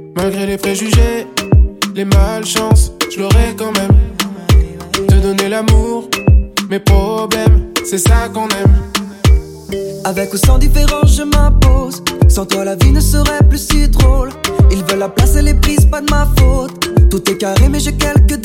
Malgré les préjugés, les malchances, je l'aurais quand même. Te donner l'amour, mes problèmes, c'est ça qu'on aime. Avec ou sans différence je m'impose. Sans toi la vie ne serait plus si drôle. Ils veulent la place et les prises, pas de ma faute. Tout est carré mais j'ai quelques